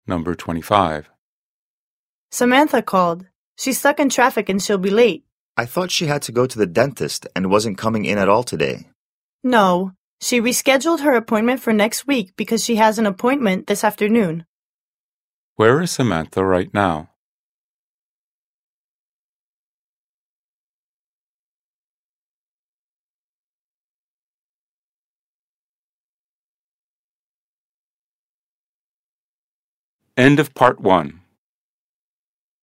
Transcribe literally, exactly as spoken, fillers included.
Number twenty-five. Samantha called. She's stuck in traffic and she'll be late. I thought she had to go to the dentist and wasn't coming in at all today. No, she rescheduled her appointment for next week because she has an appointment this afternoon. Where is Samantha right now? End of part one.